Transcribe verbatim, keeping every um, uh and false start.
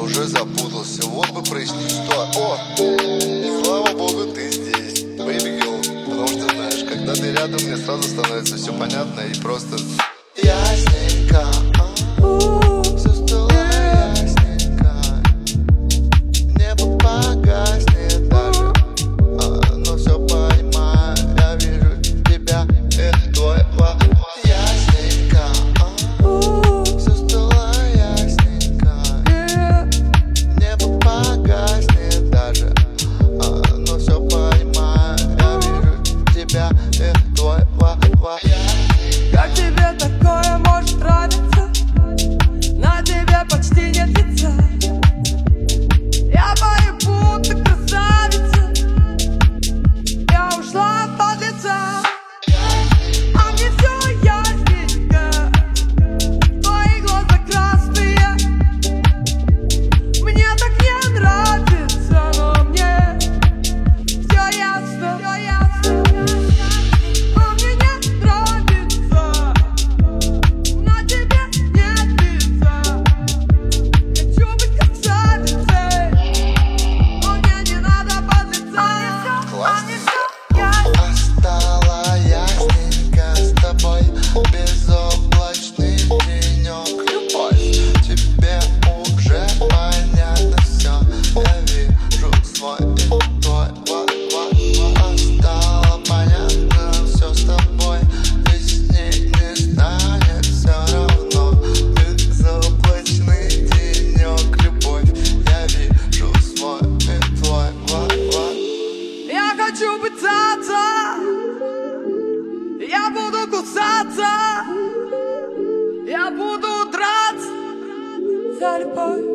уже запутался. Вот бы прояснить ситуацию. О, слава богу, ты здесь, baby girl. Потому что, знаешь, когда ты рядом, мне сразу становится все понятно и просто ясненько. Все стало ясненько. Небо погаснет даже, но все понимаю. Я вижу тебя, это твой ва. Ясненько. Все стало ясненько. Небо погаснет даже, но все понимаю. Я вижу тебя, это твой ва. Как тебе такое может нравиться? На тебе почти нет лица. Я поебу, ты красавица. Я ушла от лица. А мне все ясненько. Твои глаза красные. Мне так не нравится, но мне все ясно, все ясно. А мне не нравится. На тебе нет лица. Хочу быть красавицей, но мне не надо подлиться. А мне все ясно. Стало ясненько с тобой, безоблачный денек. Любовь, тебе уже понятно все. Я вижу свой и твой ва, ва, ва. Стало понятно все с тобой, ясней не станет все равно. Безоблачный денек. Любовь, я вижу свой и твой ва, ва. Я хочу пытаться. Я буду кусаться. Я буду драться за любовь.